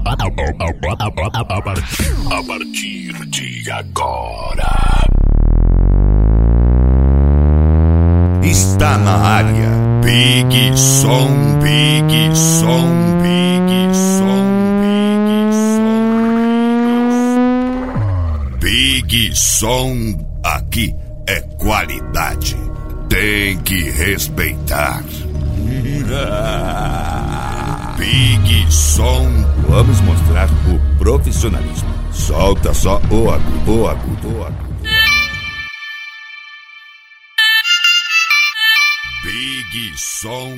A partir de agora, está na área Big Som, Big Som, Big Som, Big Som, Big Som. Aqui é qualidade, tem que respeitar. Big Som. Vamos mostrar o profissionalismo. Solta só o agudo, o agudo, o agudo. Big Som.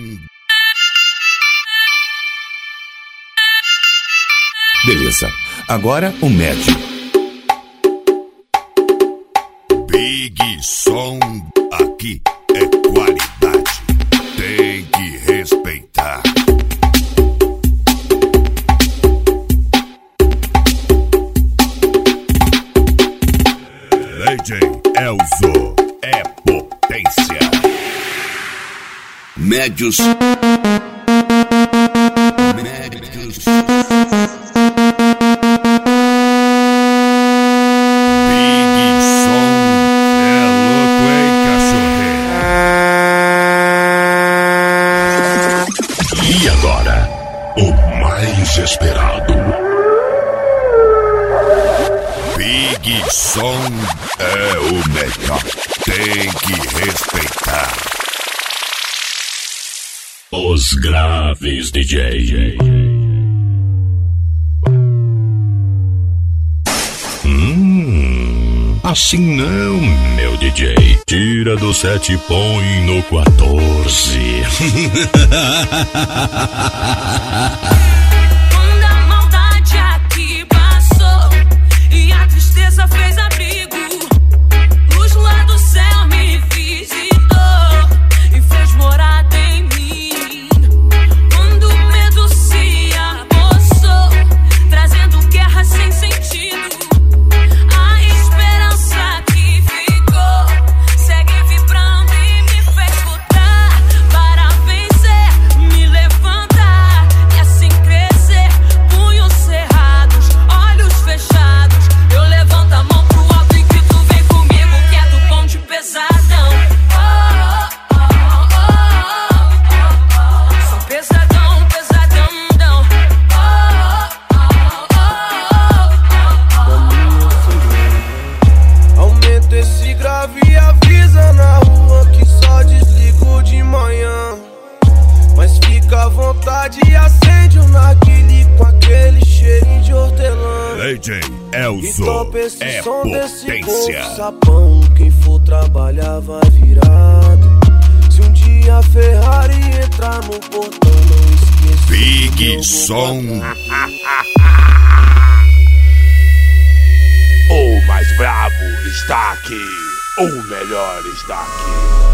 Beleza, agora o médio. Big Som, aqui é qualidade, tem que respeitar. DJ Elzo é potência. Médios. Médios. Esperado. Big Som é o melhor, tem que respeitar. Os graves DJ. Assim não, meu DJ. Tira do 7 e põe no 14. Fez abrigo, luz lá do céu me visitou e fez morada em mim. Quando o medo se apossou, trazendo guerra sem sentido, a esperança que ficou segue vibrando e me fez lutar para vencer, me levantar e assim crescer. Punhos cerrados, olhos fechados, eu levanto a mão pro alto e grito, vem comigo que é do bonde pesadão. Sou pesadão, pesadão. Aumenta esse grave e avisa na rua que só desligo de manhã. Mas fica à vontade e acende o narguile com aquele cheirinho de hortelã. DJ Elzo e topa esse é som potência. desse sapão. Quem for trabalhar vai virado. Se um dia a Ferrari entrar no portão, não esqueça. Big Som. O mais brabo está aqui, o melhor está aqui.